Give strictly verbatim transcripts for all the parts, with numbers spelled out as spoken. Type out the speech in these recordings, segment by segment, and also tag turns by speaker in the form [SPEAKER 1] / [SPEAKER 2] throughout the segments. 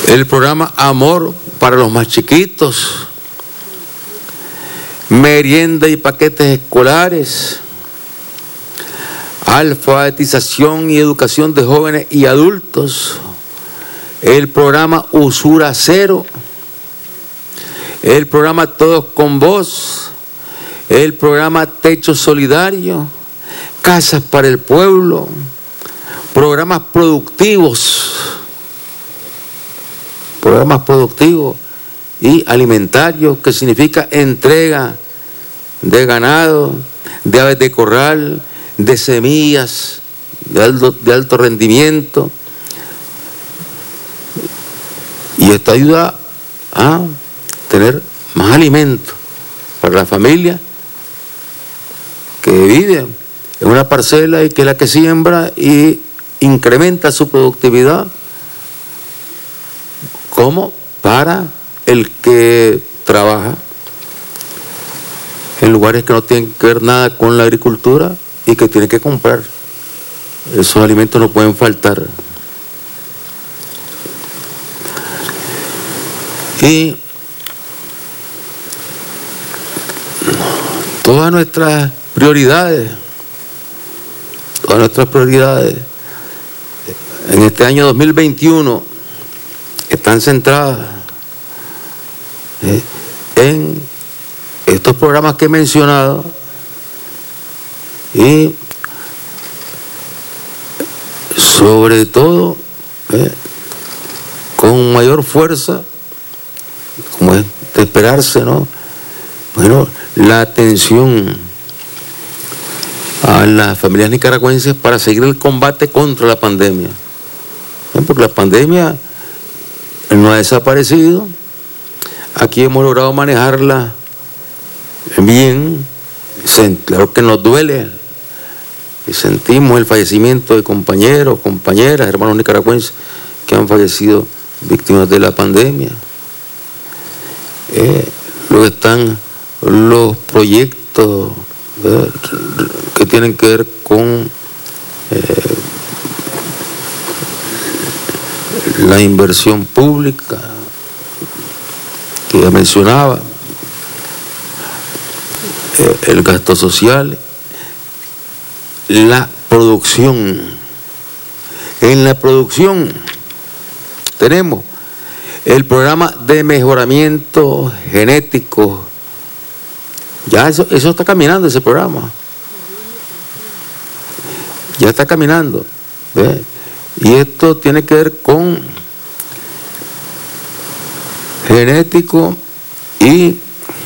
[SPEAKER 1] el programa Amor para los más chiquitos, merienda y paquetes escolares, alfabetización y educación de jóvenes y adultos, el programa Usura Cero, el programa Todos con Voz, el programa Techo Solidario, Casas para el Pueblo, programas productivos, programas productivos y alimentarios, que significa entrega de ganado, de aves de corral, de semillas de alto, de alto rendimiento. Y esto ayuda a tener más alimento para la familia que vive en una parcela y que es la que siembra y incrementa su productividad, como para el que trabaja en lugares que no tienen que ver nada con la agricultura y que tiene que comprar. Esos alimentos no pueden faltar. Y todas nuestras prioridades, todas nuestras prioridades en este año dos mil veintiuno están centradas eh, en estos programas que he mencionado y sobre todo eh, con mayor fuerza, como es de esperarse, ¿no? Bueno, la atención a las familias nicaragüenses para seguir el combate contra la pandemia. ¿Eh? Porque la pandemia no ha desaparecido. Aquí hemos logrado manejarla bien. Claro que nos duele y sentimos el fallecimiento de compañeros, compañeras, hermanos nicaragüenses que han fallecido víctimas de la pandemia. Eh, luego están los proyectos eh, que tienen que ver con eh, la inversión pública que ya mencionaba, eh, el gasto social, la producción. En la producción tenemos el programa de mejoramiento genético. Ya eso, eso está caminando, ese programa. Ya está caminando. ¿Ve? Y esto tiene que ver con genético y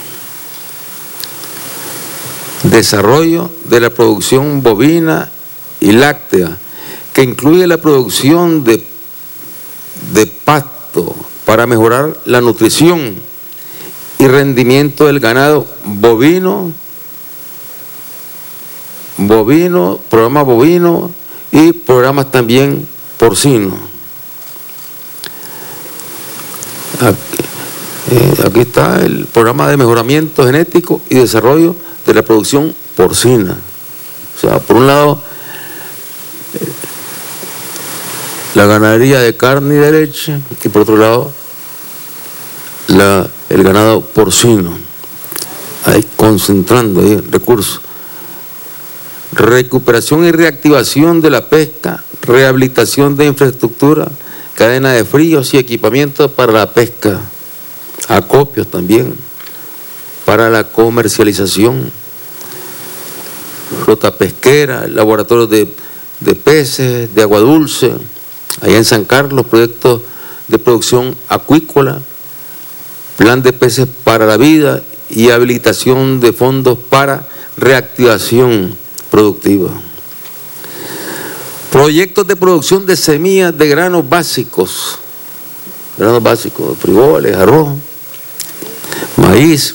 [SPEAKER 1] desarrollo de la producción bovina y láctea, que incluye la producción de, de pasto para mejorar la nutrición y rendimiento del ganado bovino, bovino, programa bovino y programas también porcinos. Aquí, eh, aquí está el programa de mejoramiento genético y desarrollo de la producción porcina. O sea, por un lado, eh, la ganadería de carne y de leche, y por otro lado, la, el ganado porcino. Ahí concentrando ahí recursos. Recuperación y reactivación de la pesca, rehabilitación de infraestructura, cadena de fríos y equipamiento para la pesca, acopios también, para la comercialización, flota pesquera, laboratorios de, de peces, de agua dulce, allá en San Carlos, proyectos de producción acuícola, plan de peces para la vida y habilitación de fondos para reactivación productiva. Proyectos de producción de semillas de granos básicos, granos básicos, frijoles, arroz, maíz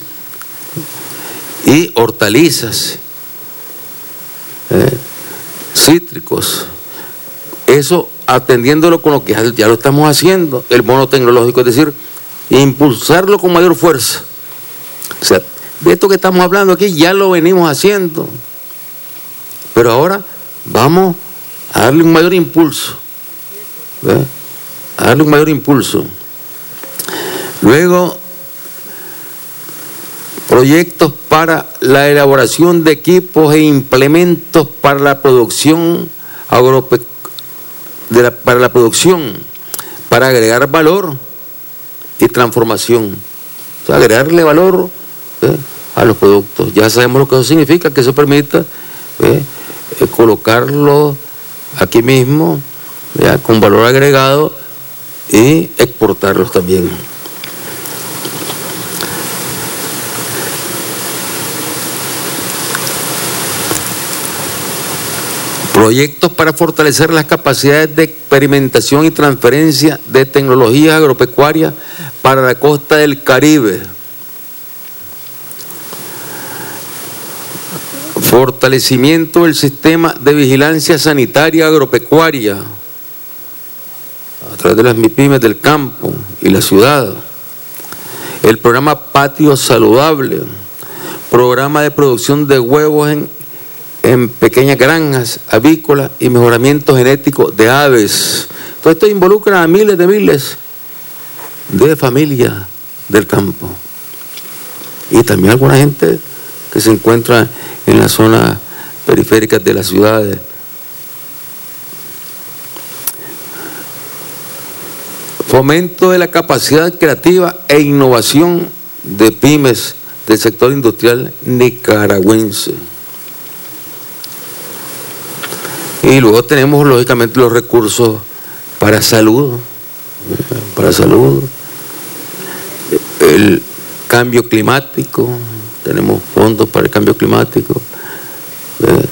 [SPEAKER 1] y hortalizas, eh, cítricos. Eso atendiéndolo con lo que ya lo estamos haciendo, el bono tecnológico, es decir, impulsarlo con mayor fuerza. O sea, de esto que estamos hablando aquí ya lo venimos haciendo, pero ahora vamos a darle un mayor impulso, ¿ve? A darle un mayor impulso. Luego, proyectos para la elaboración de equipos e implementos para la producción agropecuaria, de la, para la producción, para agregar valor y transformación. O sea, agregarle valor ¿eh? a los productos. Ya sabemos lo que eso significa, que eso permita ¿eh? Eh, colocarlo aquí mismo ¿ya? con valor agregado y exportarlos también. Proyectos para fortalecer las capacidades de experimentación y transferencia de tecnologías agropecuarias para la costa del Caribe. Fortalecimiento del sistema de vigilancia sanitaria agropecuaria a través de las MIPYMES del campo y la ciudad. El programa Patio Saludable, programa de producción de huevos en en pequeñas granjas avícolas y mejoramiento genético de aves. Todo esto involucra a miles de miles de familias del campo y también alguna gente que se encuentra en las zonas periféricas de las ciudades. Fomento de la capacidad creativa e innovación de pymes del sector industrial nicaragüense. Y luego tenemos, lógicamente, los recursos para salud, para salud, el cambio climático, tenemos fondos para el cambio climático, ¿eh?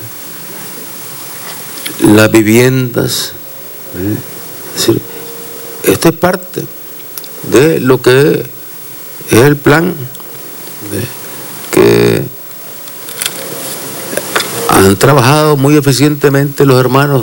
[SPEAKER 1] las viviendas. ¿eh? Es decir, esto es parte de lo que es el plan ¿eh? que han trabajado muy eficientemente los hermanos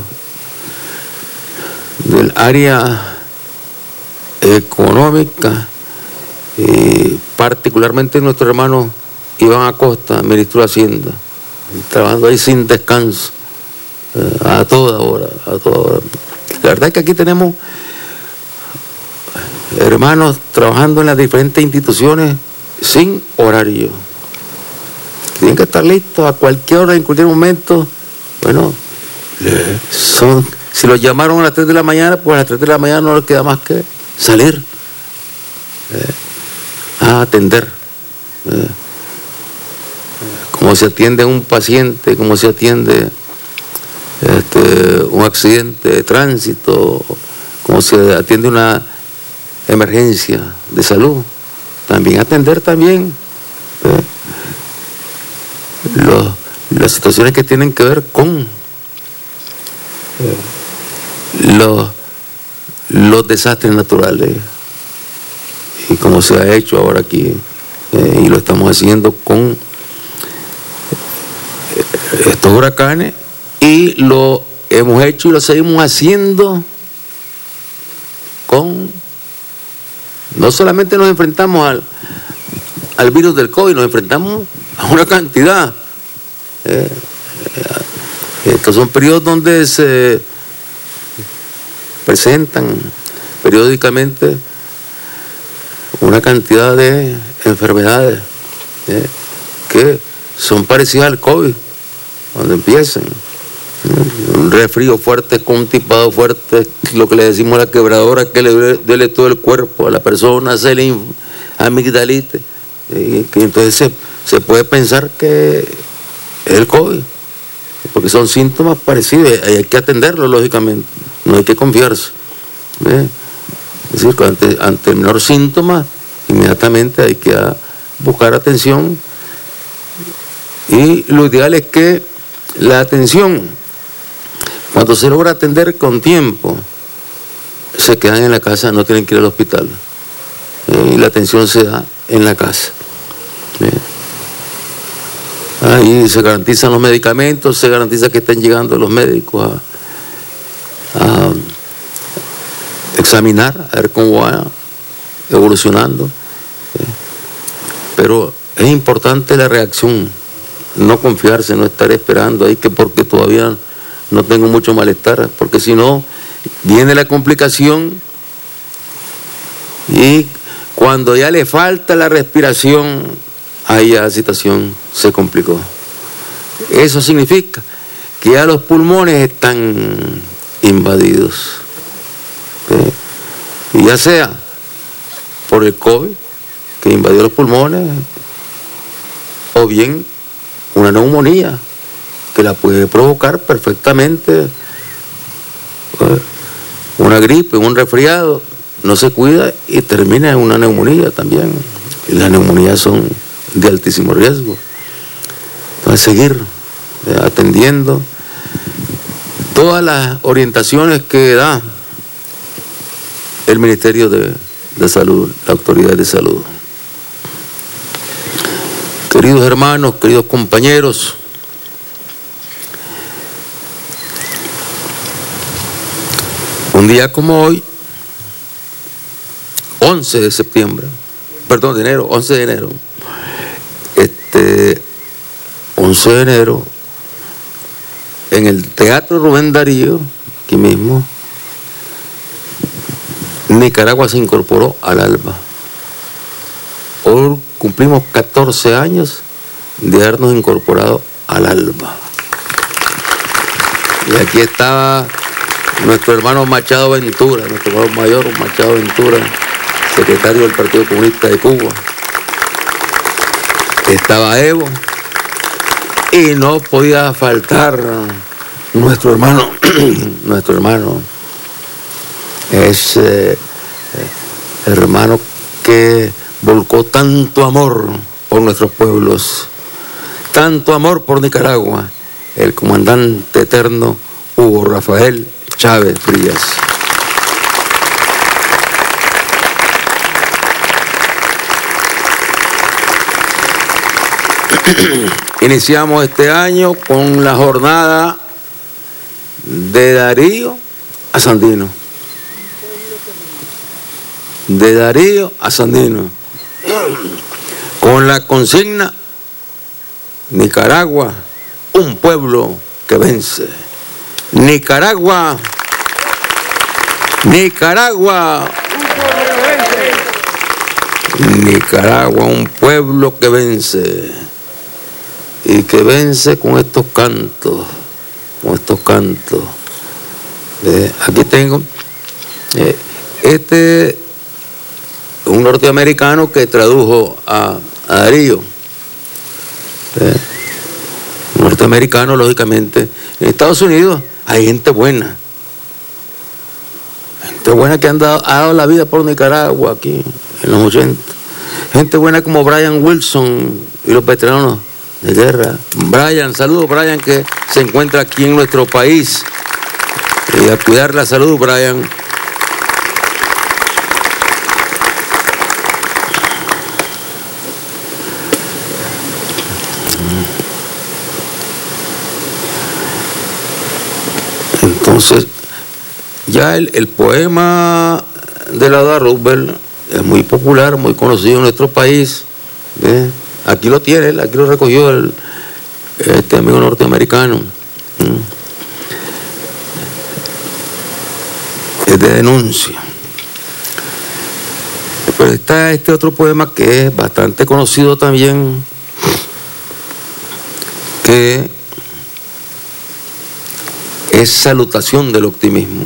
[SPEAKER 1] del área económica, y particularmente nuestro hermano Iván Acosta, ministro de Hacienda, trabajando ahí sin descanso, eh, a toda hora, a toda hora. La verdad es que aquí tenemos hermanos trabajando en las diferentes instituciones sin horario. Tienen que estar listos a cualquier hora, en cualquier momento. Bueno, son, si los llamaron a las tres de la mañana, pues a las tres de la mañana no les queda más que salir eh, a atender. Eh, cómo se atiende a un paciente, cómo se atiende este, un accidente de tránsito, cómo se atiende una emergencia de salud. También atender también. Eh, Los, las situaciones que tienen que ver con los, los desastres naturales y como se ha hecho ahora aquí eh, y lo estamos haciendo con estos huracanes y lo hemos hecho y lo seguimos haciendo con, no solamente nos enfrentamos al, al virus del COVID, nos enfrentamos a una cantidad. Eh, eh, estos son periodos donde se presentan periódicamente una cantidad de enfermedades eh, que son parecidas al COVID, cuando empiezan. Eh, un resfrío fuerte, constipado fuerte, lo que le decimos la quebradora, que le duele todo el cuerpo a la persona, se le amigdalitis, eh, que entonces se Se puede pensar que es el COVID, porque son síntomas parecidos, y hay que atenderlo, lógicamente, no hay que confiarse. ¿eh? Es decir, ante, ante el menor síntoma, inmediatamente hay que buscar atención, y lo ideal es que la atención, cuando se logra atender con tiempo, se quedan en la casa, no tienen que ir al hospital, ¿eh? y la atención se da en la casa. ¿eh? Ahí se garantizan los medicamentos, se garantiza que estén llegando los médicos a, a examinar, a ver cómo va evolucionando. Pero es importante la reacción, no confiarse, no estar esperando ahí que porque todavía no tengo mucho malestar, porque si no, viene la complicación y cuando Cuando ya le falta la respiración, ahí ya la situación se complicó. Eso significa que ya los pulmones están invadidos. ¿Sí? Y ya sea por el COVID, que invadió los pulmones, o bien una neumonía, que la puede provocar perfectamente, una gripe, un resfriado, no se cuida y termina en una neumonía también. Y las neumonías son de altísimo riesgo. Entonces, seguir eh, atendiendo todas las orientaciones que da el Ministerio de, de Salud, la Autoridad de Salud. Queridos hermanos, queridos compañeros, un día como hoy, once de septiembre, perdón, de enero, once de enero, este, once de enero, en el Teatro Rubén Darío, aquí mismo, Nicaragua se incorporó al ALBA. Hoy cumplimos catorce años de habernos incorporado al ALBA. Y aquí estaba nuestro hermano Machado Ventura, nuestro hermano mayor Machado Ventura, secretario del Partido Comunista de Cuba. Estaba Evo y no podía faltar nuestro hermano, nuestro hermano, ese hermano que volcó tanto amor por nuestros pueblos, tanto amor por Nicaragua, el comandante eterno Hugo Rafael Chávez Frías. Iniciamos este año con la jornada de Darío a Sandino. De Darío a Sandino. Con la consigna: Nicaragua, un pueblo que vence. Nicaragua, Nicaragua, Nicaragua, un pueblo que vence. Y que vence con estos cantos, con estos cantos. Eh, aquí tengo, eh, este, un norteamericano que tradujo a, a Darío. Eh, norteamericano, lógicamente. En Estados Unidos hay gente buena. Gente buena que han dado, ha dado la vida por Nicaragua aquí, en los ochenta. Gente buena como Brian Wilson y los veteranos de guerra. Brian, saludos Brian, que se encuentra aquí en nuestro país. Y a cuidar la salud, Brian. Entonces, ya el, el poema de Laura Roosevelt es muy popular, muy conocido en nuestro país. ¿Ve? Aquí lo tiene, aquí lo recogió el, este amigo norteamericano. Es de denuncia. Pero está este otro poema que es bastante conocido también, que es salutación del optimismo.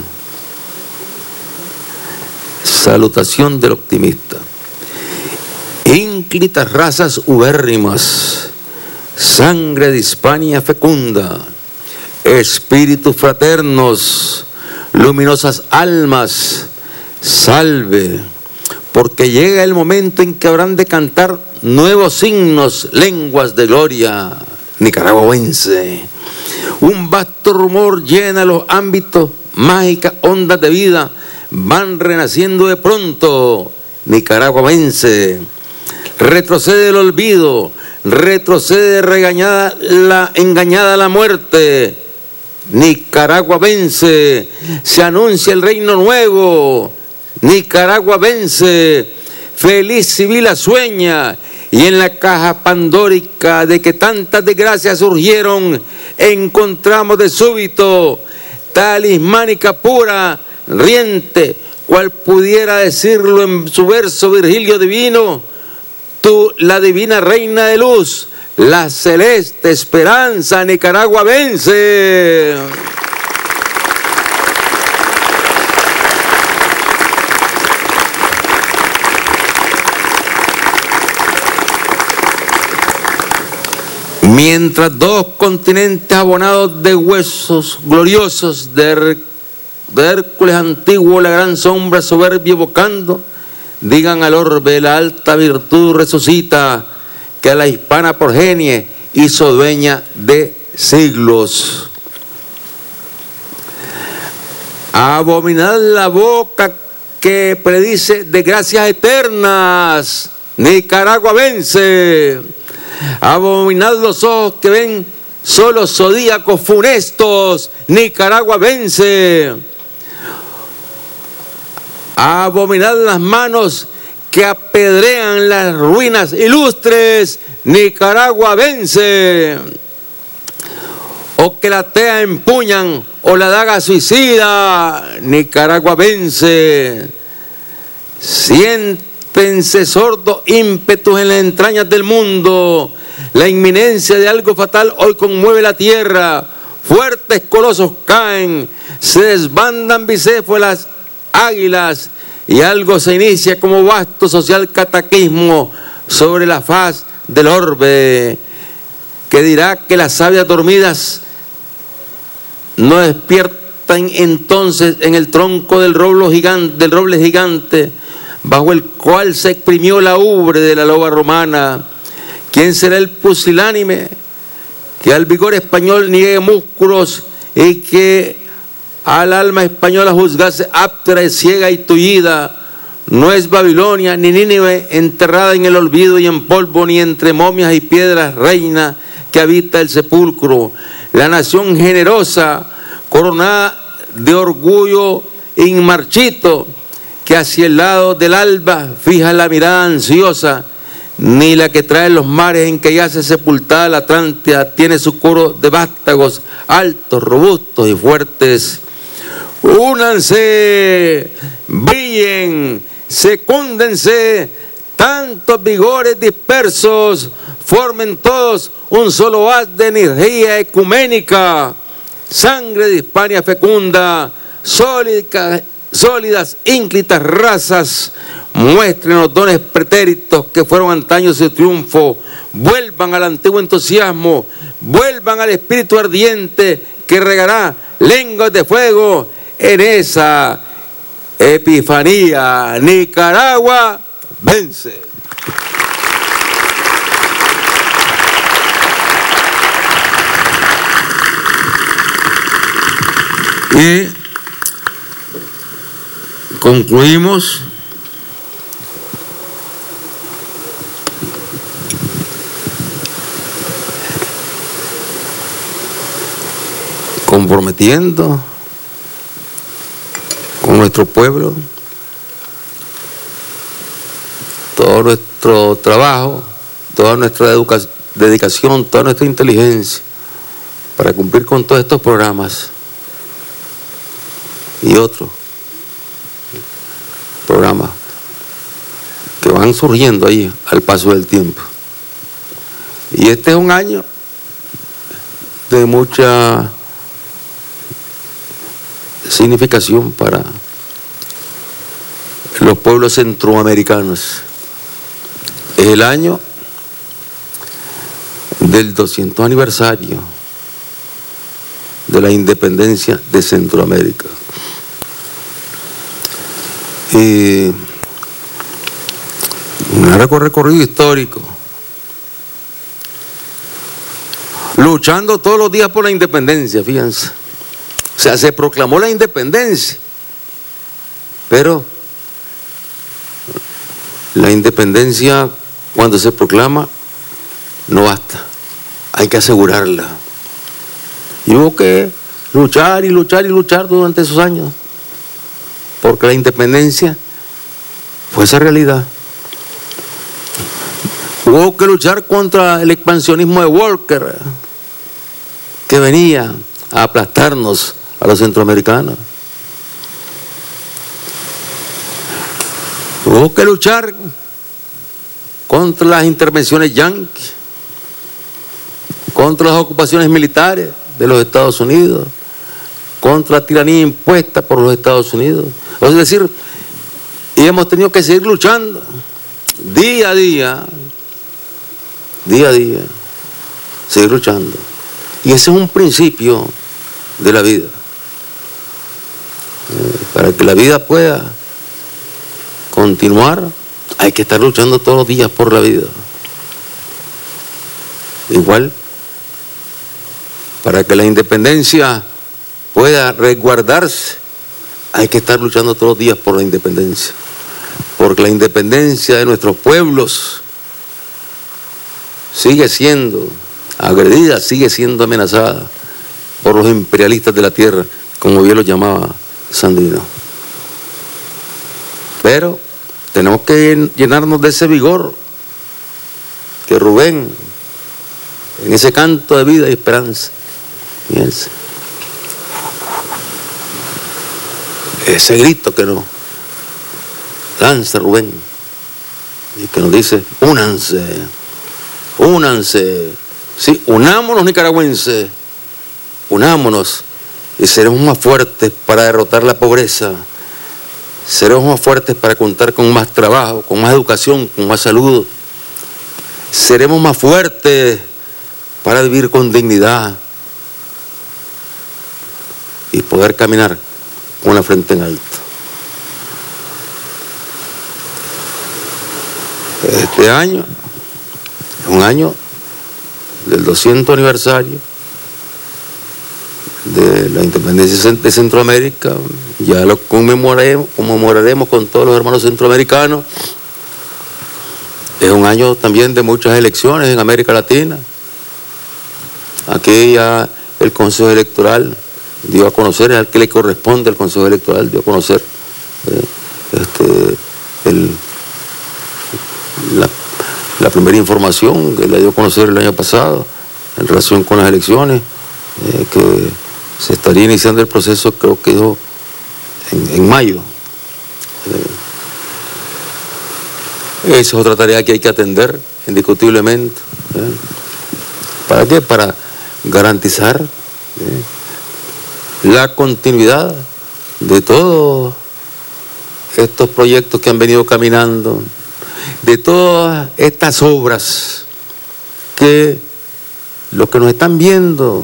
[SPEAKER 1] Salutación del optimista. Ínclitas razas ubérrimas, sangre de Hispania fecunda, espíritus fraternos, luminosas almas, salve, porque llega el momento en que habrán de cantar nuevos signos, lenguas de gloria nicaragüense. Un vasto rumor llena los ámbitos, mágicas ondas de vida van renaciendo de pronto. Nicaragua vence. Retrocede el olvido, retrocede regañada la engañada la muerte. Nicaragua vence, se anuncia el reino nuevo. Nicaragua vence, feliz Sibila sueña, y en la caja pandórica de que tantas desgracias surgieron, encontramos de súbito talismánica pura, riente, cual pudiera decirlo en su verso Virgilio Divino: tú, la divina reina de luz, la celeste esperanza, Nicaragua vence. Mientras dos continentes abonados de huesos gloriosos de, Her de Hércules antiguo, la gran sombra soberbia evocando, digan al orbe la alta virtud resucita, que a la hispana progenie hizo dueña de siglos. Abominad la boca que predice desgracias eternas, Nicaragua vence. Abominad los ojos que ven solo zodíacos funestos, Nicaragua vence. Abominad las manos que apedrean las ruinas ilustres, Nicaragua vence. O que la tea empuñan o la daga suicida, Nicaragua vence. Siéntense sordos ímpetus en las entrañas del mundo. La inminencia de algo fatal hoy conmueve la tierra. Fuertes colosos caen, se desbandan bicéfalas águilas, y algo se inicia como vasto social cataclismo sobre la faz del orbe, que dirá que las sabias dormidas no despiertan entonces en el tronco del roble gigante, del roble gigante bajo el cual se exprimió la ubre de la loba romana. ¿Quién será el pusilánime que al vigor español niegue músculos y que al alma española juzgase aptra, ciega y tullida? No es Babilonia ni Nínive enterrada en el olvido y en polvo, ni entre momias y piedras reina que habita el sepulcro. La nación generosa, coronada de orgullo inmarchito, que hacia el lado del alba fija la mirada ansiosa, ni la que trae los mares en que yace sepultada la Atlántida tiene su coro de vástagos altos, robustos y fuertes. Únanse, brillen, secúndense, tantos vigores dispersos, formen todos un solo haz de energía ecuménica, sangre de Hispania fecunda, sólidas, sólidas, ínclitas razas, muestren los dones pretéritos que fueron antaños de triunfo, vuelvan al antiguo entusiasmo, vuelvan al espíritu ardiente que regará lenguas de fuego en esa epifanía. Nicaragua vence. Y concluimos comprometiendo con nuestro pueblo todo nuestro trabajo, toda nuestra dedicación, toda nuestra inteligencia para cumplir con todos estos programas y otros programas que van surgiendo ahí al paso del tiempo. Y este es un año de mucha significación para los pueblos centroamericanos. Es el año del doscientos aniversario de la independencia de Centroamérica. Y un recorrido histórico, luchando todos los días por la independencia, fíjense. O sea, se proclamó la independencia, pero la independencia, cuando se proclama, no basta, hay que asegurarla. Y hubo que luchar y luchar y luchar durante esos años, porque la independencia fue esa realidad. Hubo que luchar contra el expansionismo de Walker, que venía a aplastarnos a los centroamericanos. tuvo que luchar contra las intervenciones yanquis, contra las ocupaciones militares de los Estados Unidos, contra la tiranía impuesta por los Estados Unidos. Es decir, y hemos tenido que seguir luchando día a día, día a día, seguir luchando. Y ese es un principio de la vida. Eh, para que la vida pueda continuar, hay que estar luchando todos los días por la vida. Igual, para que la independencia pueda resguardarse, hay que estar luchando todos los días por la independencia. Porque la independencia de nuestros pueblos sigue siendo agredida, sigue siendo amenazada por los imperialistas de la tierra, como bien lo llamaba Sandino. Pero tenemos que llenarnos de ese vigor que Rubén, en ese canto de vida y esperanza, fíjense, ese grito que nos lanza Rubén y que nos dice: únanse, únanse, sí, unámonos nicaragüenses, unámonos y seremos más fuertes para derrotar la pobreza, seremos más fuertes para contar con más trabajo, con más educación, con más salud, seremos más fuertes para vivir con dignidad y poder caminar con la frente en alto. Este año es un año del doscientos aniversario de la independencia de Centroamérica. Ya lo conmemoraremos, conmemoraremos con todos los hermanos centroamericanos. Es un año también de muchas elecciones en América Latina. Aquí ya el Consejo Electoral dio a conocer, es al que le corresponde al Consejo Electoral, dio a conocer eh, este, el, la, la primera información que le dio a conocer el año pasado en relación con las elecciones, eh, que se estaría iniciando el proceso, creo que en, en mayo. Eh, esa es otra tarea que hay que atender, indiscutiblemente. ¿eh? ¿Para qué? Para garantizar ¿eh? la continuidad de todos estos proyectos que han venido caminando, de todas estas obras que los que nos están viendo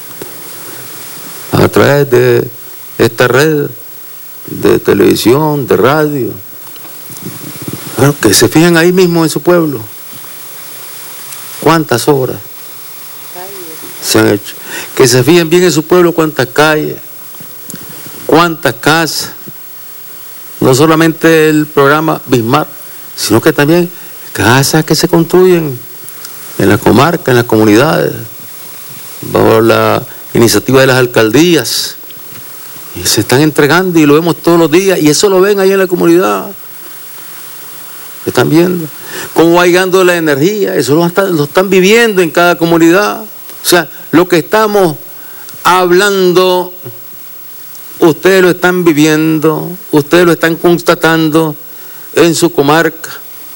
[SPEAKER 1] a través de esta red de televisión, de radio, bueno, que se fijen ahí mismo en su pueblo, cuántas obras se han hecho, que se fijen bien en su pueblo, cuántas calles, cuántas casas, no solamente el programa Bismarck, sino que también casas que se construyen en la comarca, en las comunidades, bajo la iniciativa de las alcaldías, y se están entregando y lo vemos todos los días, y eso lo ven ahí en la comunidad, están viendo cómo va llegando la energía, eso lo están, lo están viviendo en cada comunidad. O sea, lo que estamos hablando, ustedes lo están viviendo, ustedes lo están constatando en su comarca,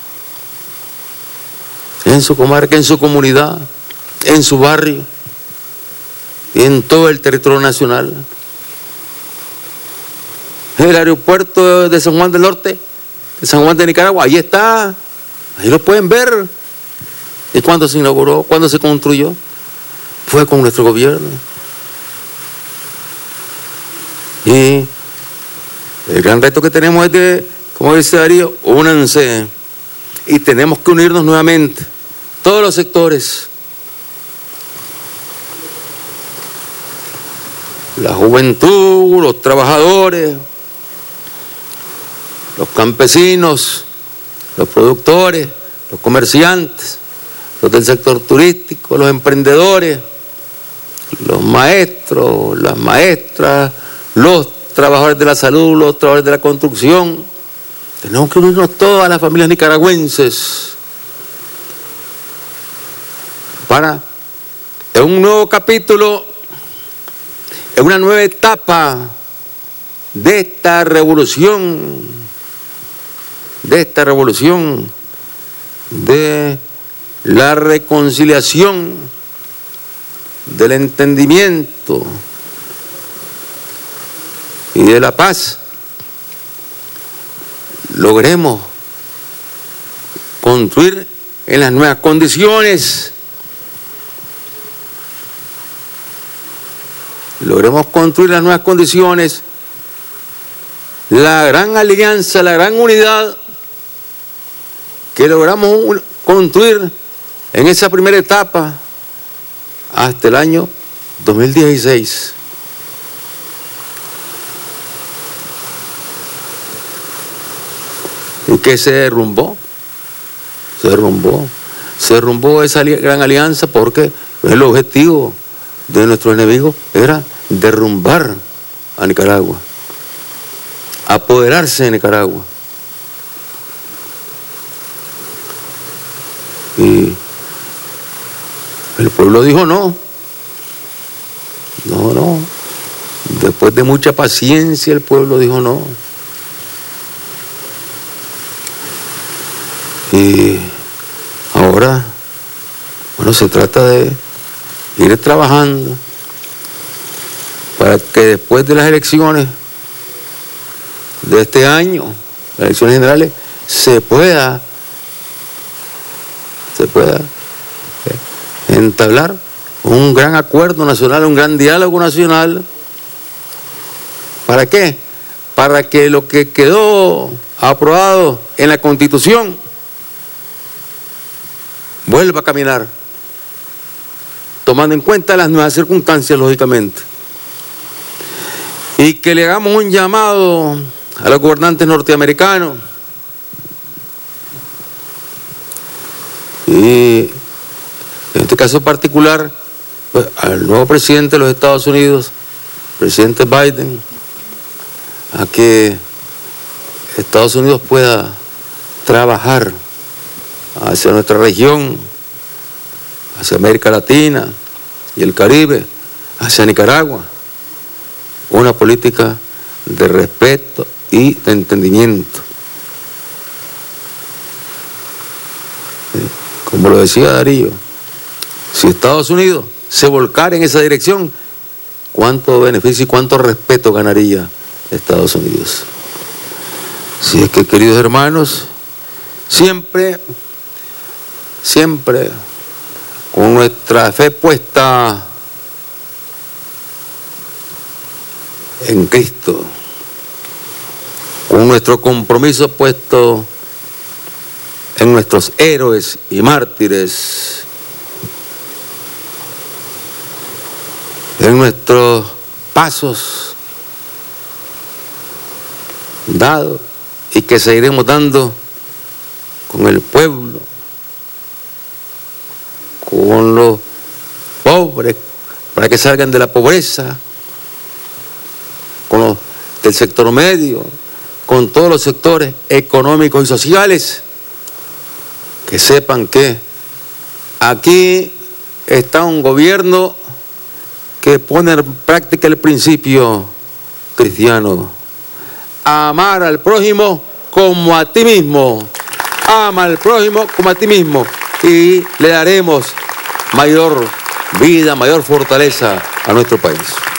[SPEAKER 1] en su comarca, en su comunidad, en su barrio, y en todo el territorio nacional. El aeropuerto de San Juan del Norte, de San Juan de Nicaragua, ahí está, ahí lo pueden ver. ¿Y cuándo se inauguró? ¿Cuándo se construyó? Fue con nuestro gobierno. Y el gran reto que tenemos es de, como dice Darío, únanse. Y tenemos que unirnos nuevamente, todos los sectores. La juventud, los trabajadores, los campesinos, los productores, los comerciantes, los del sector turístico, los emprendedores, los maestros, las maestras, los trabajadores de la salud, los trabajadores de la construcción. Tenemos que unirnos todas las familias nicaragüenses para, en un nuevo capítulo, en una nueva etapa de esta revolución de esta revolución, de la reconciliación, del entendimiento y de la paz, logremos construir en las nuevas condiciones, logremos construir las nuevas condiciones, la gran alianza, la gran unidad que logramos construir en esa primera etapa hasta el año dos mil dieciséis. Y que se derrumbó, se derrumbó, se derrumbó esa gran alianza porque el objetivo de nuestros enemigos era derrumbar a Nicaragua, apoderarse de Nicaragua. Y el pueblo dijo no, no, no. Después de mucha paciencia el pueblo dijo no. Y ahora, bueno, se trata de ir trabajando para que después de las elecciones de este año, las elecciones generales, se pueda, se pueda entablar un gran acuerdo nacional, un gran diálogo nacional. ¿Para qué? Para que lo que quedó aprobado en la Constitución vuelva a caminar, tomando en cuenta las nuevas circunstancias, lógicamente. Y que le hagamos un llamado a los gobernantes norteamericanos y en este caso particular, pues, al nuevo presidente de los Estados Unidos, presidente Biden, a que Estados Unidos pueda trabajar hacia nuestra región, hacia América Latina y el Caribe, hacia Nicaragua, una política de respeto y de entendimiento. Como lo decía Darío, si Estados Unidos se volcara en esa dirección, ¿cuánto beneficio y cuánto respeto ganaría Estados Unidos? Si es que, queridos hermanos, siempre, siempre con nuestra fe puesta en Cristo, con nuestro compromiso puesto en nuestros héroes y mártires, en nuestros pasos dados y que seguiremos dando con el pueblo, con los pobres, para que salgan de la pobreza, con los del sector medio, con todos los sectores económicos y sociales, que sepan que aquí está un gobierno que pone en práctica el principio cristiano: amar al prójimo como a ti mismo. Ama al prójimo como a ti mismo y le daremos mayor vida, mayor fortaleza a nuestro país.